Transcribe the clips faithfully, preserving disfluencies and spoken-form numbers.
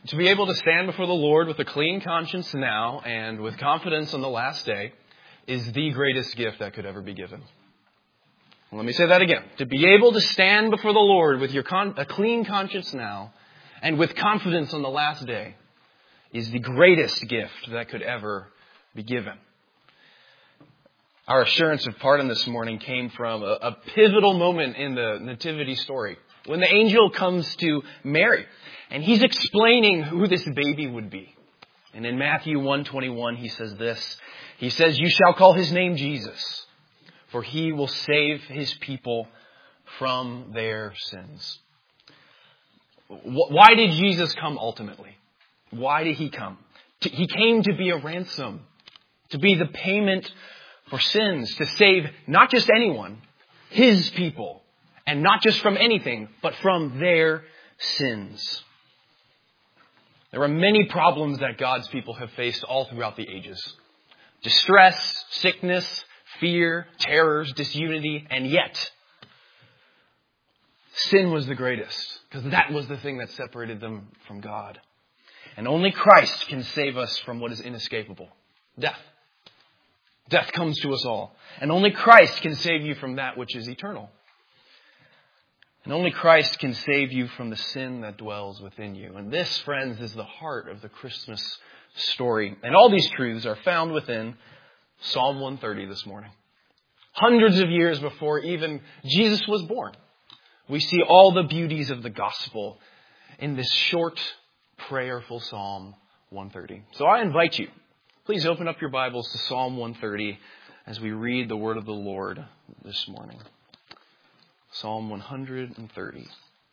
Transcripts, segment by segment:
To be able to stand before the Lord with a clean conscience now and with confidence on the last day is the greatest gift that could ever be given. Let me say that again. To be able to stand before the Lord with your con- a clean conscience now and with confidence on the last day is the greatest gift that could ever be given. Our assurance of pardon this morning came from a, a pivotal moment in the nativity story when the angel comes to Mary and he's explaining who this baby would be. And in Matthew one twenty-one, he says this. He says, "You shall call his name Jesus, for he will save his people from their sins." Why did Jesus come ultimately? Why did he come? He came to be a ransom, to be the payment for sins, to save not just anyone, his people, and not just from anything, but from their sins. There are many problems that God's people have faced all throughout the ages. Distress, sickness, fear, terrors, disunity, and yet sin was the greatest, because that was the thing that separated them from God. And only Christ can save us from what is inescapable, death. Death comes to us all. And only Christ can save you from that which is eternal. And only Christ can save you from the sin that dwells within you. And this, friends, is the heart of the Christmas story. And all these truths are found within Psalm one thirty this morning. Hundreds of years before even Jesus was born, we see all the beauties of the gospel in this short, prayerful Psalm one thirty. So I invite you, please open up your Bibles to Psalm one thirty as we read the word of the Lord this morning. Psalm one thirty.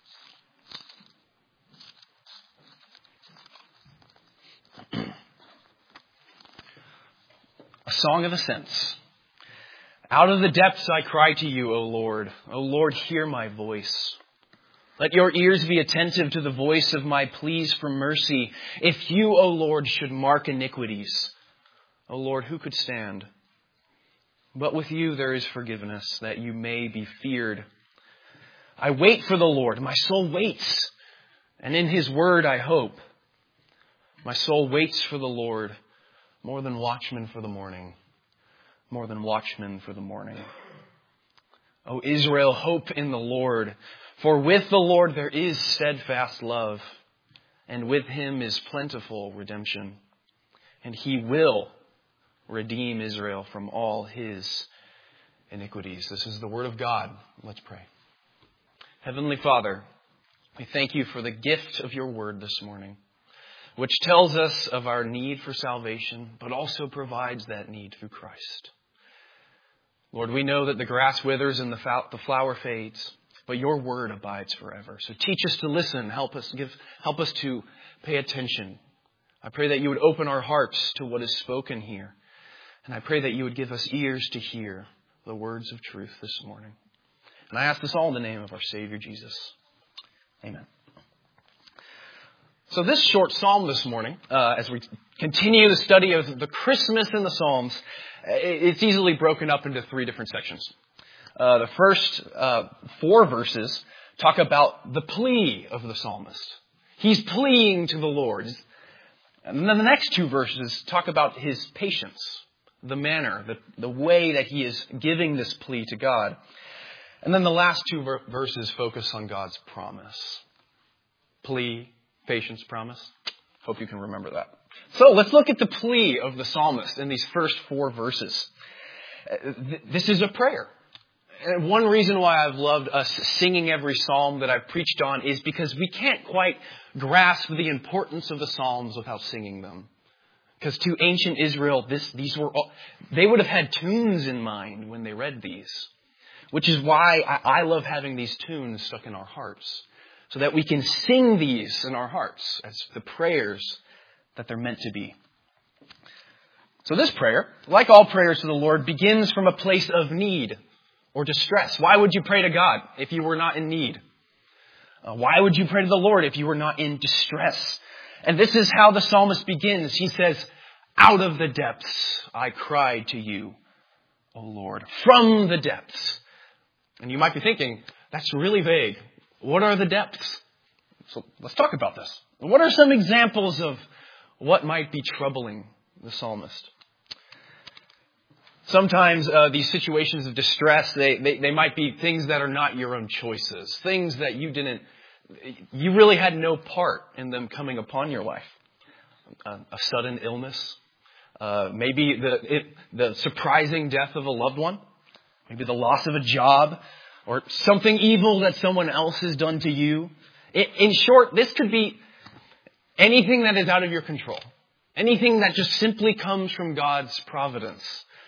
A song of ascents. Out of the depths I cry to you, O Lord. O Lord, hear my voice. Let your ears be attentive to the voice of my pleas for mercy. If you, O Lord, should mark iniquities, O Lord, who could stand? But with you there is forgiveness, that you may be feared. I wait for the Lord. My soul waits, and in his word I hope. My soul waits for the Lord more than watchmen for the morning. More than watchmen for the morning. O Israel, hope in the Lord. For with the Lord there is steadfast love, and with him is plentiful redemption. And he will redeem Israel from all his iniquities. This is the word of God. Let's pray. Heavenly Father, we thank you for the gift of your word this morning, which tells us of our need for salvation, but also provides that need through Christ. Lord, we know that the grass withers and the flower fades, but your word abides forever. So teach us to listen. Help us give, help us to pay attention. I pray that you would open our hearts to what is spoken here. And I pray that you would give us ears to hear the words of truth this morning. And I ask this all in the name of our Savior, Jesus. Amen. So this short psalm this morning, uh, as we continue the study of the Christmas in the Psalms, it's easily broken up into three different sections. Uh, the first uh, four verses talk about the plea of the psalmist. He's pleading to the Lord. And then the next two verses talk about his patience, the manner, the, the way that he is giving this plea to God. And then the last two ver- verses focus on God's promise. Plea, patience, promise. Hope you can remember that. So let's look at the plea of the psalmist in these first four verses. This is a prayer. And one reason why I've loved us singing every psalm that I've preached on is because we can't quite grasp the importance of the psalms without singing them. Because to ancient Israel, this, these were all, they would have had tunes in mind when they read these. Which is why I, I love having these tunes stuck in our hearts. So that we can sing these in our hearts as the prayers that they're meant to be. So this prayer, like all prayers to the Lord, begins from a place of need or distress. Why would you pray to God if you were not in need? Uh, why would you pray to the Lord if you were not in distress? And this is how the psalmist begins. He says, out of the depths I cried to you, O Lord. From the depths. And you might be thinking, that's really vague. What are the depths? So let's talk about this. What are some examples of what might be troubling the psalmist? Sometimes uh, these situations of distress, they, they, they might be things that are not your own choices. Things that you didn't, you really had no part in them coming upon your life. Uh, a sudden illness. Uh, maybe the, it, the surprising death of a loved one. Maybe the loss of a job. Or something evil that someone else has done to you. In, in short, this could be anything that is out of your control. Anything that just simply comes from God's providence.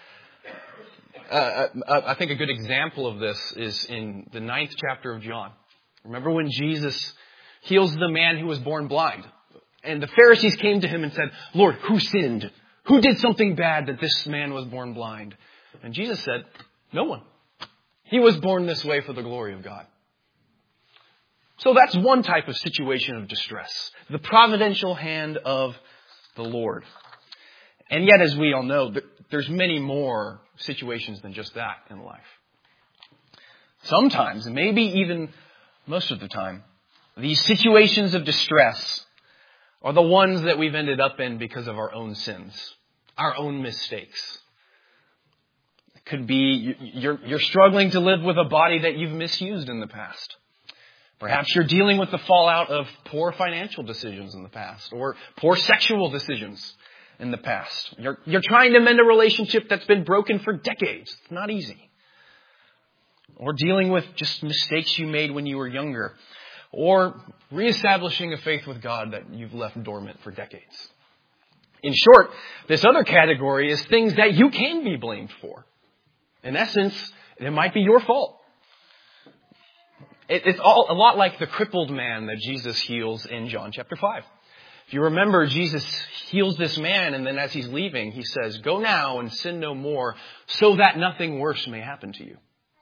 Uh, I think a good example of this is in the ninth chapter of John. Remember when Jesus heals the man who was born blind? And the Pharisees came to him and said, Lord, who sinned? Who did something bad that this man was born blind? And Jesus said, no one. He was born this way for the glory of God. So that's one type of situation of distress. The providential hand of the Lord. And yet, as we all know, there's many more situations than just that in life. Sometimes, maybe even most of the time, these situations of distress are the ones that we've ended up in because of our own sins, our own mistakes. It could be you're, you're struggling to live with a body that you've misused in the past. Perhaps you're dealing with the fallout of poor financial decisions in the past or poor sexual decisions in the past. You're, you're trying to mend a relationship that's been broken for decades. It's not easy. Or dealing with just mistakes you made when you were younger. Or reestablishing a faith with God that you've left dormant for decades. In short, this other category is things that you can be blamed for. In essence, it might be your fault. It, it's all a lot like the crippled man that Jesus heals in John chapter five. If you remember, Jesus heals this man, and then as he's leaving, he says, go now and sin no more, so that nothing worse may happen to you.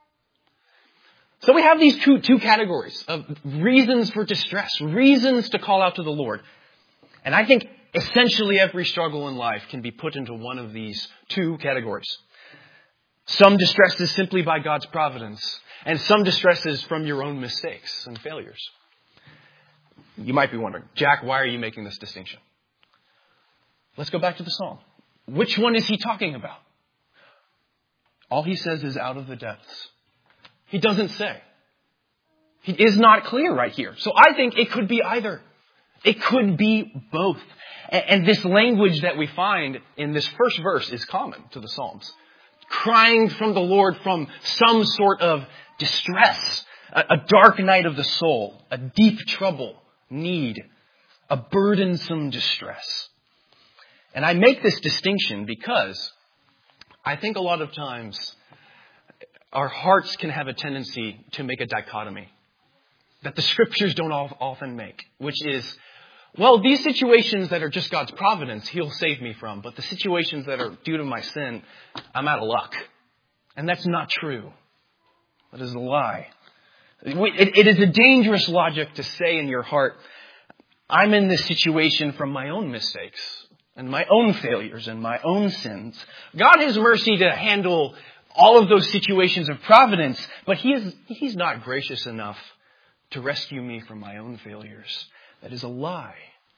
So we have these two, two categories of reasons for distress, reasons to call out to the Lord. And I think essentially every struggle in life can be put into one of these two categories. Some distress is simply by God's providence, and some distress is from your own mistakes and failures. You might be wondering, Jack, why are you making this distinction? Let's go back to the psalm. Which one is he talking about? All he says is out of the depths. He doesn't say. He is not clear right here. So I think it could be either. It could be both. And this language that we find in this first verse is common to the Psalms. Crying from the Lord from some sort of distress, a dark night of the soul, a deep trouble, need, a burdensome distress. And I make this distinction because I think a lot of times our hearts can have a tendency to make a dichotomy that the scriptures don't often make, which is, well, these situations that are just God's providence, he'll save me from. But the situations that are due to my sin, I'm out of luck. And that's not true. That is a lie. It, it is a dangerous logic to say in your heart, I'm in this situation from my own mistakes and my own failures and my own sins. God has mercy to handle all of those situations of providence, but he is, he's not gracious enough to rescue me from my own failures. That is a lie.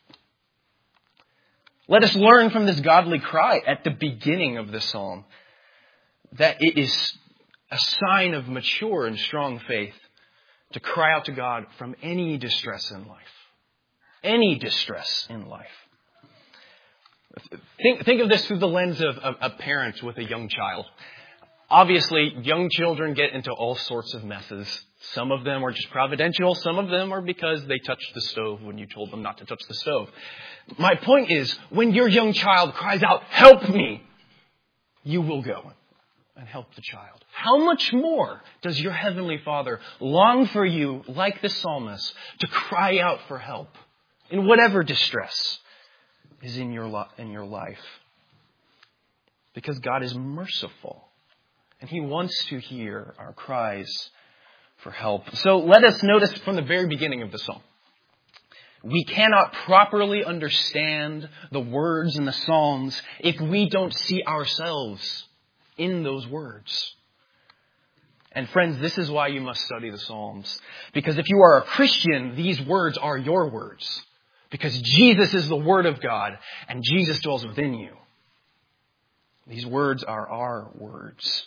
Let us learn from this godly cry at the beginning of the psalm that it is a sign of mature and strong faith to cry out to God from any distress in life. Any distress in life. Think, think of this through the lens of a, a parent with a young child. Obviously, young children get into all sorts of messes. Some of them are just providential. Some of them are because they touched the stove when you told them not to touch the stove. My point is, when your young child cries out, help me, you will go and help the child. How much more does your heavenly Father long for you, like the psalmist, to cry out for help in whatever distress is in your, lo- in your life? Because God is merciful. And he wants to hear our cries for help. So let us notice from the very beginning of the psalm. We cannot properly understand the words in the Psalms if we don't see ourselves in those words. And friends, this is why you must study the Psalms. Because if you are a Christian, these words are your words. Because Jesus is the Word of God, and Jesus dwells within you. These words are our words.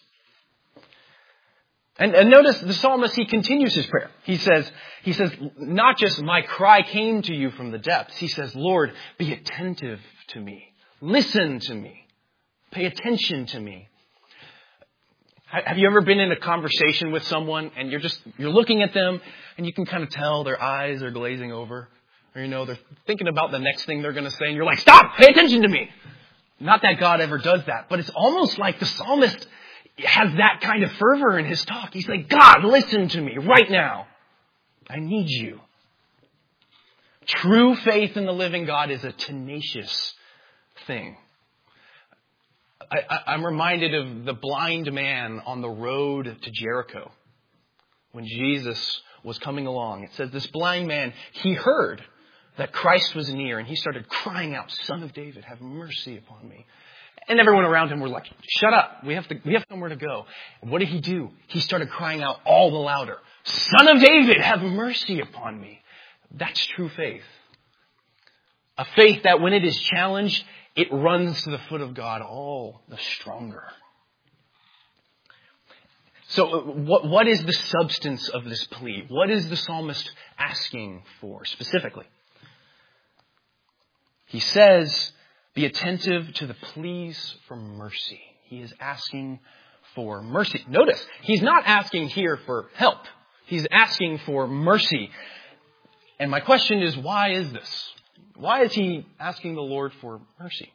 And, and notice the psalmist, he continues his prayer. He says, he says, not just my cry came to you from the depths. He says, Lord, be attentive to me. Listen to me. Pay attention to me. Have you ever been in a conversation with someone and you're just, you're looking at them and you can kind of tell their eyes are glazing over? Or, you know, they're thinking about the next thing they're going to say and you're like, stop, pay attention to me. Not that God ever does that, but it's almost like the psalmist has that kind of fervor in his talk. He's like, God, listen to me right now. I need you. True faith in the living God is a tenacious thing. I, I, I'm reminded of the blind man on the road to Jericho. When Jesus was coming along, it says this blind man, he heard that Christ was near and he started crying out, Son of David, have mercy upon me. And everyone around him were like, shut up. We have to, we have somewhere to go. And what did he do? He started crying out all the louder, Son of David, have mercy upon me. That's true faith. A faith that when it is challenged, it runs to the foot of God all the stronger. So what, what is the substance of this plea? What is the psalmist asking for specifically? He says, be attentive to the pleas for mercy. He is asking for mercy. Notice, he's not asking here for help. He's asking for mercy. And my question is, why is this? Why is he asking the Lord for mercy?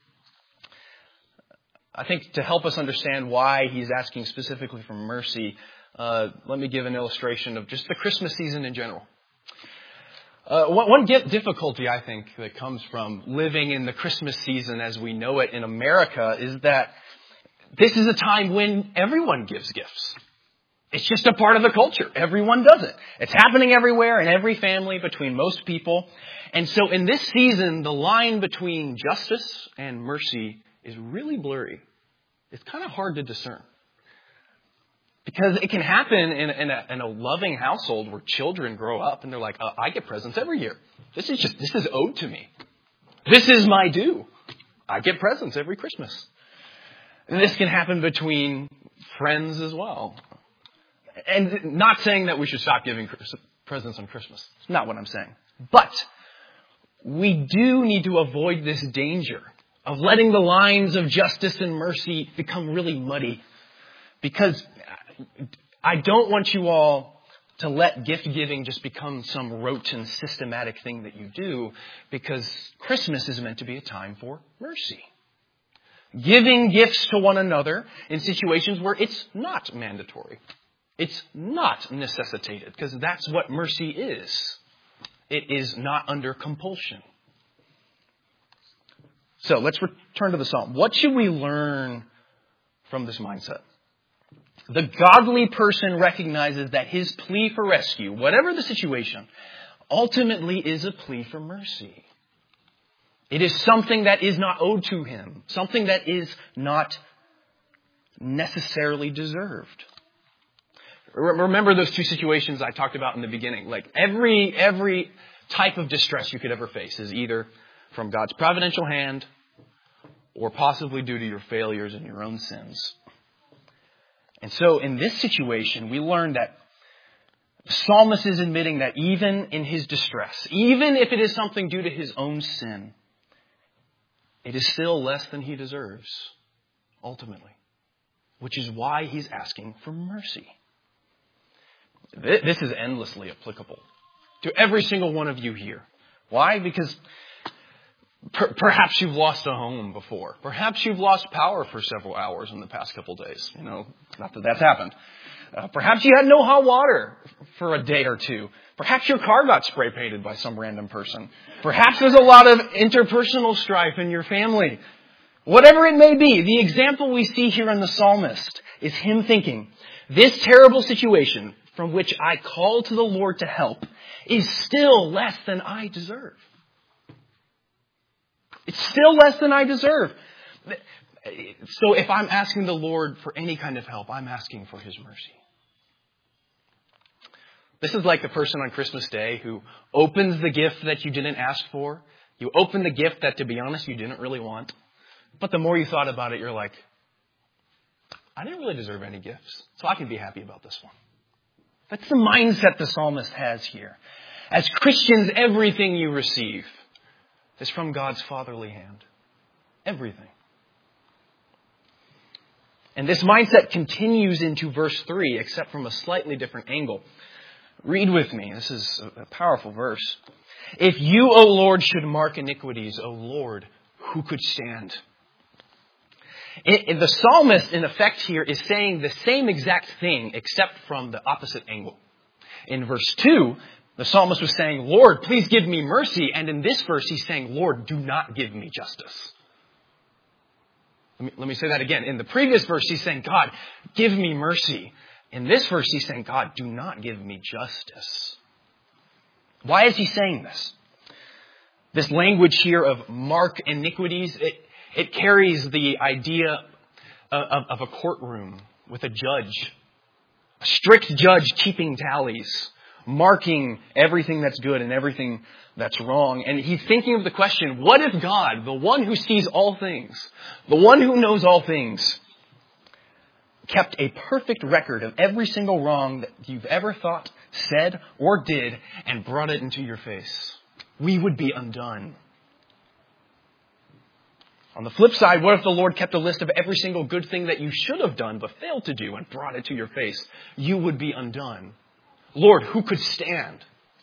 I think to help us understand why he's asking specifically for mercy, uh, let me give an illustration of just the Christmas season in general. Uh, one, one difficulty, I think, that comes from living in the Christmas season as we know it in America is that this is a time when everyone gives gifts. It's just a part of the culture. Everyone does it. It's happening everywhere in every family between most people. And so in this season, the line between justice and mercy is really blurry. It's kind of hard to discern. Because it can happen in, in, a, in a loving household where children grow up and they're like, uh, I get presents every year. This is just, this is owed to me. This is my due. I get presents every Christmas. And this can happen between friends as well. And not saying that we should stop giving presents on Christmas. It's not what I'm saying. But we do need to avoid this danger of letting the lines of justice and mercy become really muddy. Because I don't want you all to let gift giving just become some rote and systematic thing that you do, because Christmas is meant to be a time for mercy. Giving gifts to one another in situations where it's not mandatory. It's not necessitated, because that's what mercy is. It is not under compulsion. So let's return to the psalm. What should we learn from this mindset? The godly person recognizes that his plea for rescue, whatever the situation, ultimately is a plea for mercy. It is something that is not owed to him, something that is not necessarily deserved. Remember those two situations I talked about in the beginning. Like every every type of distress you could ever face is either from God's providential hand or possibly due to your failures and your own sins. And so in this situation, we learn that the psalmist is admitting that even in his distress, even if it is something due to his own sin, it is still less than he deserves, ultimately, which is why he's asking for mercy. This is endlessly applicable to every single one of you here. Why? Because per- perhaps you've lost a home before. Perhaps you've lost power for several hours in the past couple days. You know, not that that's happened. Uh, perhaps you had no hot water for a day or two. Perhaps your car got spray painted by some random person. Perhaps there's a lot of interpersonal strife in your family. Whatever it may be, the example we see here in the psalmist is him thinking, this terrible situation from which I call to the Lord to help is still less than I deserve. It's still less than I deserve. So if I'm asking the Lord for any kind of help, I'm asking for his mercy. This is like the person on Christmas Day who opens the gift that you didn't ask for. You open the gift that, to be honest, you didn't really want. But the more you thought about it, you're like, I didn't really deserve any gifts, so I can be happy about this one. That's the mindset the psalmist has here. As Christians, everything you receive is from God's fatherly hand. Everything. And this mindset continues into verse three, except from a slightly different angle. Read with me. This is a powerful verse. If you, O Lord, should mark iniquities, O Lord, who could stand? It, it, the psalmist, in effect here, is saying the same exact thing, except from the opposite angle. In verse two, the psalmist was saying, Lord, please give me mercy. And in this verse, he's saying, Lord, do not give me justice. Let me, let me say that again. In the previous verse, he's saying, God, give me mercy. In this verse, he's saying, God, do not give me justice. Why is he saying this? This language here of mark iniquities, it, it carries the idea of, of a courtroom with a judge. A strict judge keeping tallies, marking everything that's good and everything that's wrong. And he's thinking of the question, what if God, the one who sees all things, the one who knows all things, kept a perfect record of every single wrong that you've ever thought, said, or did, and brought it into your face? We would be undone. On the flip side, what if the Lord kept a list of every single good thing that you should have done but failed to do and brought it to your face? You would be undone. Lord, who could stand?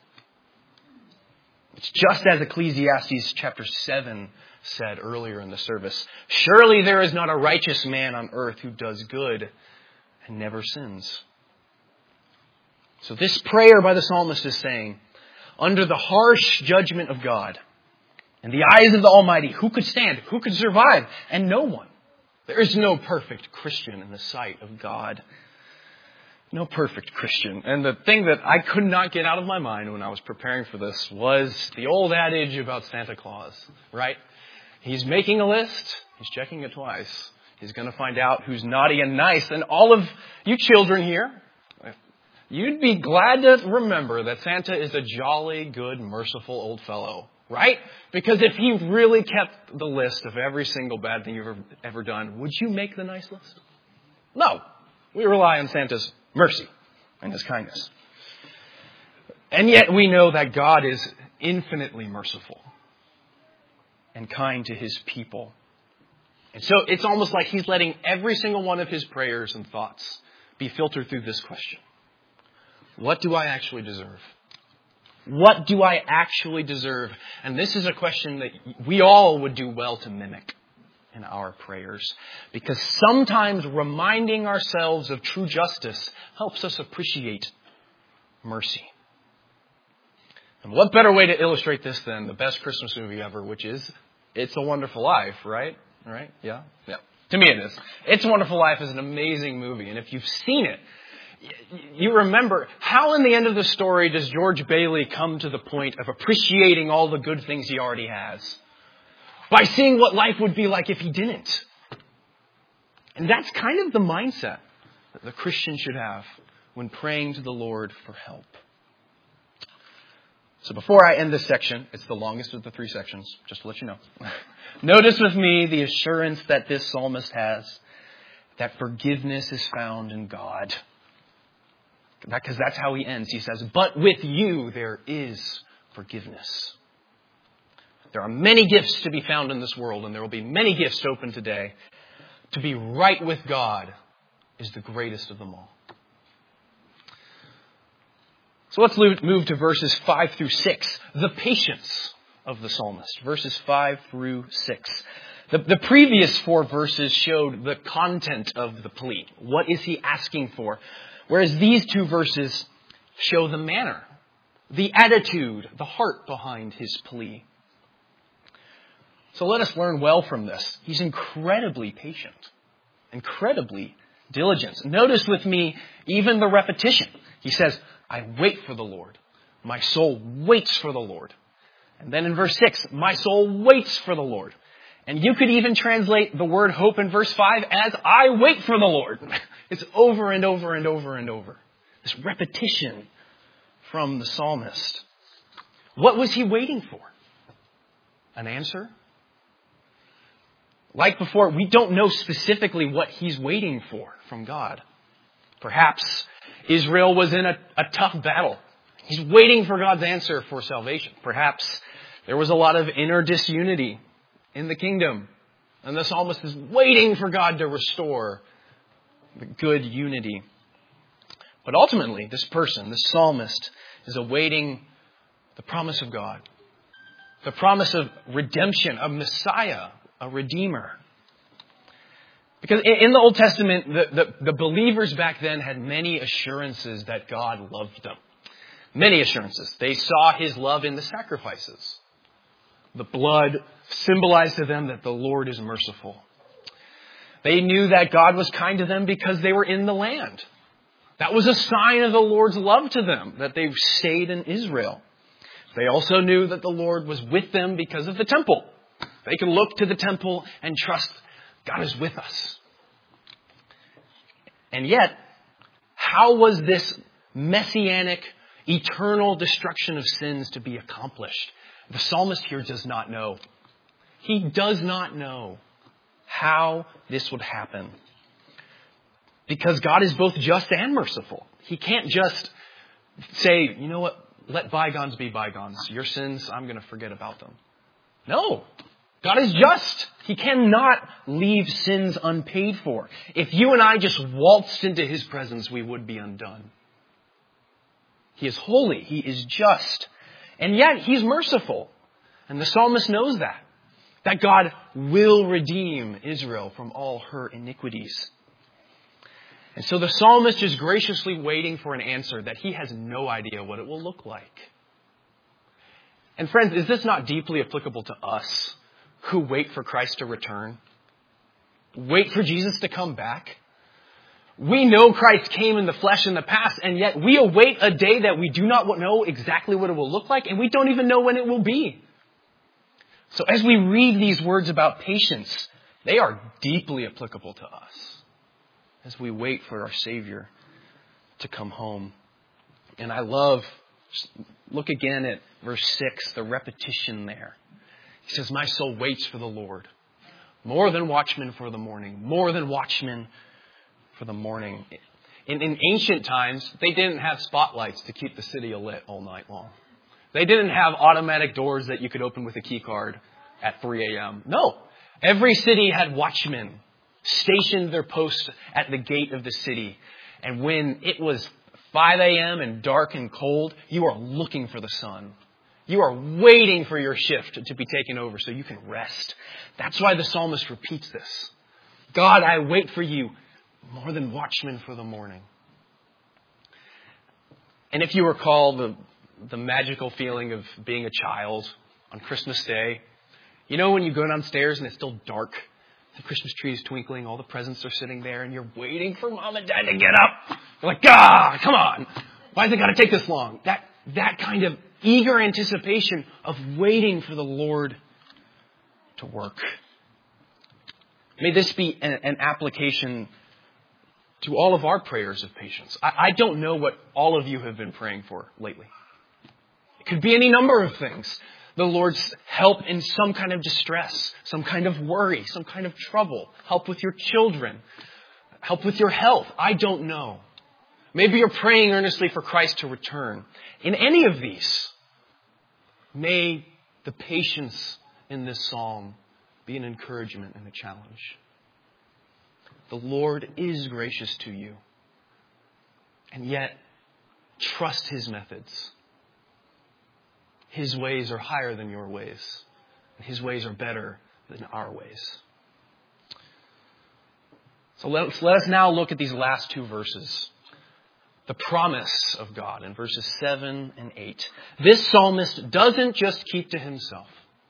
It's just as Ecclesiastes chapter seven said earlier in the service. Surely there is not a righteous man on earth who does good and never sins. So this prayer by the psalmist is saying, under the harsh judgment of God, in the eyes of the Almighty, who could stand? Who could survive? And no one. There is no perfect Christian in the sight of God. No perfect Christian. And the thing that I could not get out of my mind when I was preparing for this was the old adage about Santa Claus, right? He's making a list. He's checking it twice. He's going to find out who's naughty and nice. And all of you children here, you'd be glad to remember that Santa is a jolly, good, merciful old fellow, right? Because if he really kept the list of every single bad thing you've ever, ever done, would you make the nice list? No. We rely on Santa's mercy and his kindness. And yet we know that God is infinitely merciful and kind to his people. And so it's almost like he's letting every single one of his prayers and thoughts be filtered through this question. What do I actually deserve? What do I actually deserve? And this is a question that we all would do well to mimic in our prayers, because sometimes reminding ourselves of true justice helps us appreciate mercy. And what better way to illustrate this than the best Christmas movie ever, which is It's a Wonderful Life, right? Right? Yeah? Yeah. To me it is. It's a Wonderful Life is an amazing movie, and if you've seen it, you remember, how in the end of the story does George Bailey come to the point of appreciating all the good things he already has? By seeing what life would be like if he didn't. And that's kind of the mindset that the Christian should have when praying to the Lord for help. So before I end this section, it's the longest of the three sections, just to let you know. Notice with me the assurance that this psalmist has that forgiveness is found in God. Because that's how he ends. He says, but with you there is forgiveness. There are many gifts to be found in this world, and there will be many gifts open today. To be right with God is the greatest of them all. So let's move to verses five through six. The patience of the psalmist. Verses five through six. The, the previous four verses showed the content of the plea. What is he asking for? Whereas these two verses show the manner, the attitude, the heart behind his plea. So let us learn well from this. He's incredibly patient, incredibly diligent. Notice with me even the repetition. He says, I wait for the Lord. My soul waits for the Lord. And then in verse six, my soul waits for the Lord. And you could even translate the word hope in verse five as I wait for the Lord. It's over and over and over and over. This repetition from the psalmist. What was he waiting for? An answer? Like before, we don't know specifically what he's waiting for from God. Perhaps Israel was in a, a tough battle. He's waiting for God's answer for salvation. Perhaps there was a lot of inner disunity in the kingdom. And the psalmist is waiting for God to restore the good unity. But ultimately, this person, this psalmist, is awaiting the promise of God. The promise of redemption, a Messiah, a Redeemer. Because in the Old Testament, the, the, the believers back then had many assurances that God loved them. Many assurances. They saw his love in the sacrifices. The blood symbolized to them that the Lord is merciful. They knew that God was kind to them because they were in the land. That was a sign of the Lord's love to them, that they stayed in Israel. They also knew that the Lord was with them because of the temple. They could look to the temple and trust God is with us. And yet, how was this messianic, eternal destruction of sins to be accomplished? The psalmist here does not know. He does not know how this would happen. Because God is both just and merciful. He can't just say, you know what, let bygones be bygones. Your sins, I'm going to forget about them. No. God is just. He cannot leave sins unpaid for. If you and I just waltzed into his presence, we would be undone. He is holy. He is just. And yet he's merciful. And the psalmist knows that. That God will redeem Israel from all her iniquities. And so the psalmist is graciously waiting for an answer that he has no idea what it will look like. And friends, is this not deeply applicable to us who wait for Christ to return? Wait for Jesus to come back? We know Christ came in the flesh in the past, and yet we await a day that we do not know exactly what it will look like, and we don't even know when it will be. So as we read these words about patience, they are deeply applicable to us as we wait for our Savior to come home. And I love, look again at verse six, the repetition there. He says, my soul waits for the Lord, more than watchmen for the morning, more than watchmen for the morning. In, in ancient times, they didn't have spotlights to keep the city alit all night long. They didn't have automatic doors that you could open with a key card at three a.m. No, every city had watchmen stationed their posts at the gate of the city. And when it was five a.m. and dark and cold, you are looking for the sun. You are waiting for your shift to be taken over so you can rest. That's why the psalmist repeats this. God, I wait for you more than watchmen for the morning. And if you recall the, the magical feeling of being a child on Christmas Day, you know when you go downstairs and it's still dark, the Christmas tree is twinkling, all the presents are sitting there, and you're waiting for mom and dad to get up. You're like, ah, come on. Why is it got to take this long? That, that kind of eager anticipation of waiting for the Lord to work. May this be an, an application to all of our prayers of patience. I, I don't know what all of you have been praying for lately. It could be any number of things. The Lord's help in some kind of distress, some kind of worry, some kind of trouble, help with your children, help with your health. I don't know. Maybe you're praying earnestly for Christ to return. In any of these, may the patience in this psalm be an encouragement and a challenge. The Lord is gracious to you, and yet trust his methods. His ways are higher than your ways. His ways are better than our ways. So let's, let us now look at these last two verses. The promise of God in verses seven and eight. This psalmist doesn't just keep to himself.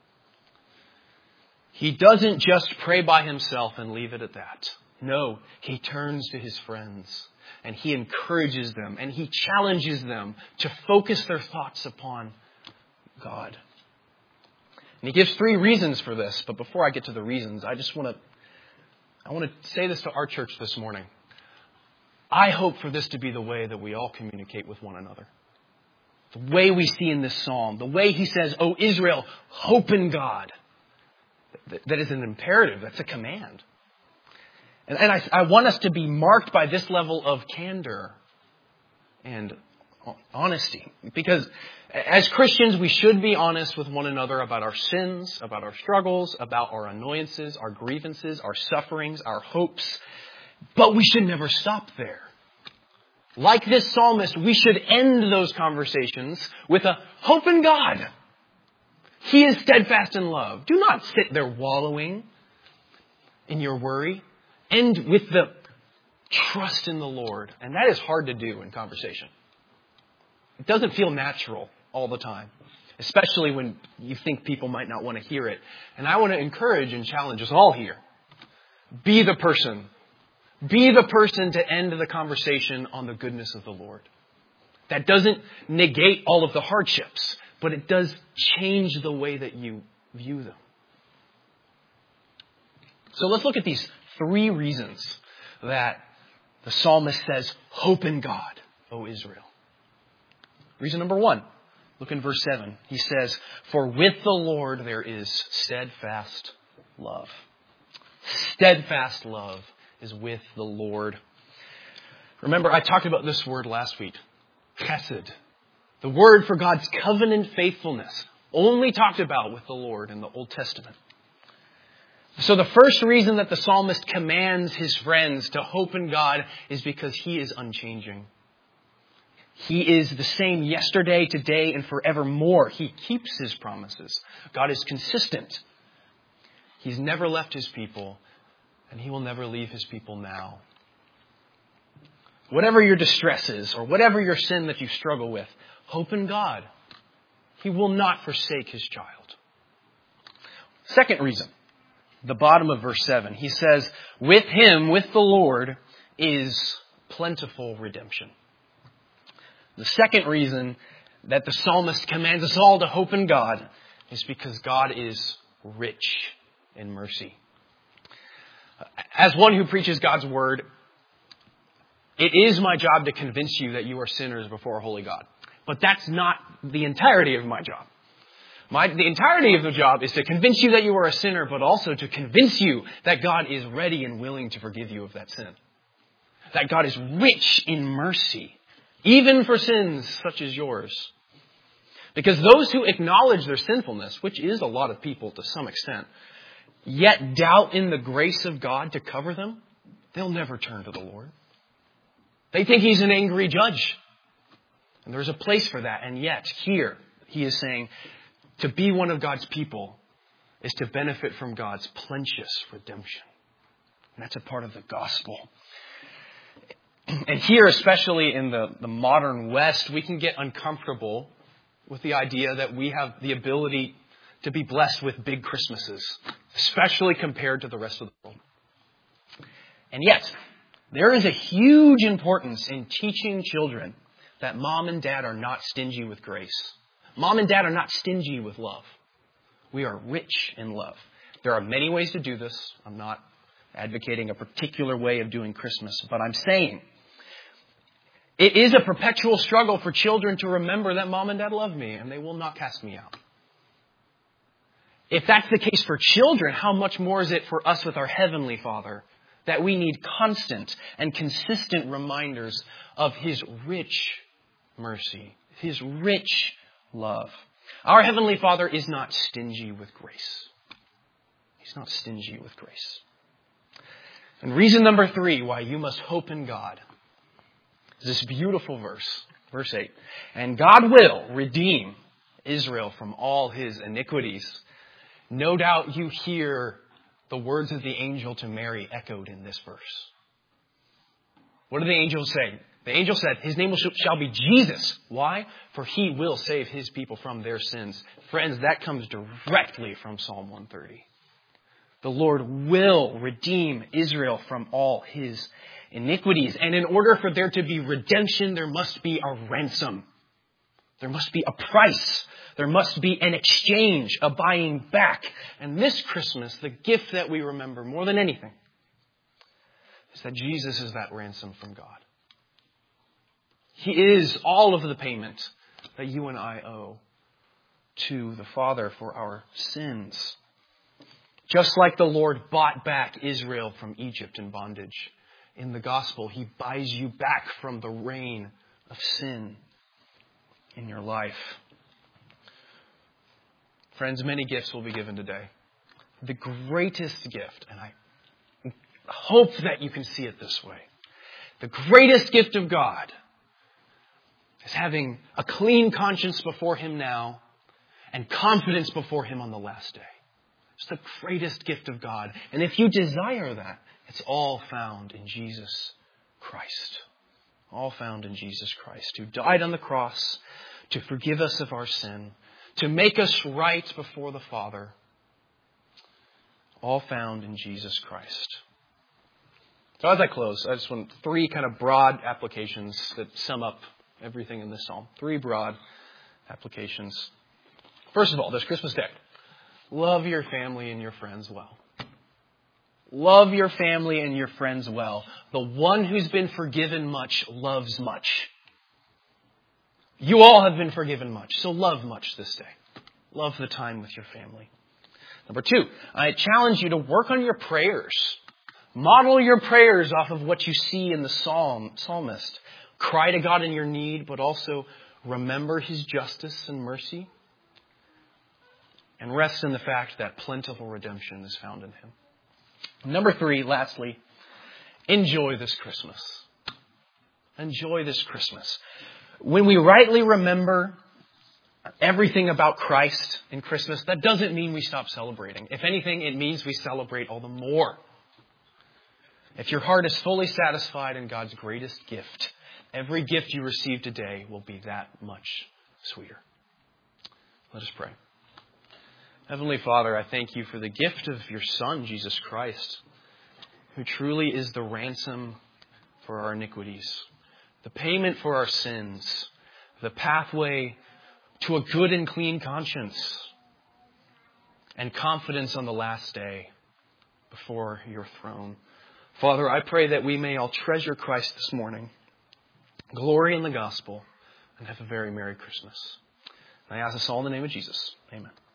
He doesn't just pray by himself and leave it at that. No, he turns to his friends and he encourages them and he challenges them to focus their thoughts upon God. And he gives three reasons for this. But before I get to the reasons, I just want to I want to say this to our church this morning. I hope for this to be the way that we all communicate with one another. The way we see in this psalm, the way he says, "O Israel, hope in God." That is an imperative. That's a command. And, and I, I want us to be marked by this level of candor and honesty. Because as Christians, we should be honest with one another about our sins, about our struggles, about our annoyances, our grievances, our sufferings, our hopes. But we should never stop there. Like this psalmist, we should end those conversations with a hope in God. He is steadfast in love. Do not sit there wallowing in your worry. End with the trust in the Lord. And that is hard to do in conversation. It doesn't feel natural all the time, especially when you think people might not want to hear it. And I want to encourage and challenge us all here. Be the person. Be the person to end the conversation on the goodness of the Lord. That doesn't negate all of the hardships, but it does change the way that you view them. So let's look at these three reasons that the psalmist says, hope in God, O Israel. Reason number one, look in verse seven. He says, for with the Lord there is steadfast love. Steadfast love is with the Lord. Remember, I talked about this word last week. Chesed. The word for God's covenant faithfulness. Only talked about with the Lord in the Old Testament. So the first reason that the psalmist commands his friends to hope in God is because he is unchanging. He is the same yesterday, today, and forevermore. He keeps his promises. God is consistent. He's never left his people, and he will never leave his people now. Whatever your distress is, or whatever your sin that you struggle with, hope in God. He will not forsake his child. Second reason, the bottom of verse seven. He says, with him, with the Lord, is plentiful redemption. The second reason that the psalmist commands us all to hope in God is because God is rich in mercy. As one who preaches God's word, it is my job to convince you that you are sinners before a holy God. But that's not the entirety of my job. My, the entirety of the job is to convince you that you are a sinner, but also to convince you that God is ready and willing to forgive you of that sin. That God is rich in mercy, even for sins such as yours. Because those who acknowledge their sinfulness, which is a lot of people to some extent, yet doubt in the grace of God to cover them, they'll never turn to the Lord. They think he's an angry judge. And there's a place for that. And yet, here, he is saying, to be one of God's people is to benefit from God's plenteous redemption. And that's a part of the gospel. And here, especially in the, the modern West, we can get uncomfortable with the idea that we have the ability to be blessed with big Christmases, especially compared to the rest of the world. And yet, there is a huge importance in teaching children that mom and dad are not stingy with grace. Mom and dad are not stingy with love. We are rich in love. There are many ways to do this. I'm not advocating a particular way of doing Christmas, but I'm saying it is a perpetual struggle for children to remember that mom and dad love me and they will not cast me out. If that's the case for children, how much more is it for us with our Heavenly Father that we need constant and consistent reminders of his rich mercy, his rich love. Our Heavenly Father is not stingy with grace. He's not stingy with grace. And reason number three why you must hope in God is this beautiful verse, verse eight. And God will redeem Israel from all his iniquities. No doubt you hear the words of the angel to Mary echoed in this verse. What did the angel say? The angel said, his name shall be Jesus. Why? For he will save his people from their sins. Friends, that comes directly from Psalm one thirty. The Lord will redeem Israel from all his iniquities. And in order for there to be redemption, there must be a ransom. There must be a price. There must be an exchange, a buying back. And this Christmas, the gift that we remember more than anything is that Jesus is that ransom from God. He is all of the payment that you and I owe to the Father for our sins. Just like the Lord bought back Israel from Egypt in bondage, in the gospel, He buys you back from the reign of sin in your life. Friends, many gifts will be given today. The greatest gift, and I hope that you can see it this way, the greatest gift of God is having a clean conscience before Him now and confidence before Him on the last day. It's the greatest gift of God. And if you desire that, it's all found in Jesus Christ. All found in Jesus Christ, who died on the cross to forgive us of our sin, to make us right before the Father. All found in Jesus Christ. So as I close, I just want three kind of broad applications that sum up everything in this psalm. Three broad applications. First of all, this Christmas Day, love your family and your friends well. Love your family and your friends well. The one who's been forgiven much loves much. You all have been forgiven much, so love much this day. Love the time with your family. Number two, I challenge you to work on your prayers. Model your prayers off of what you see in the psalm, psalmist. Cry to God in your need, but also remember His justice and mercy. And rest in the fact that plentiful redemption is found in Him. Number three, lastly, enjoy this Christmas. Enjoy this Christmas. When we rightly remember everything about Christ in Christmas, that doesn't mean we stop celebrating. If anything, it means we celebrate all the more. If your heart is fully satisfied in God's greatest gift, every gift you receive today will be that much sweeter. Let us pray. Heavenly Father, I thank you for the gift of your Son, Jesus Christ, who truly is the ransom for our iniquities, the payment for our sins, the pathway to a good and clean conscience, and confidence on the last day before your throne. Father, I pray that we may all treasure Christ this morning, glory in the gospel, and have a very Merry Christmas. And I ask this all in the name of Jesus. Amen.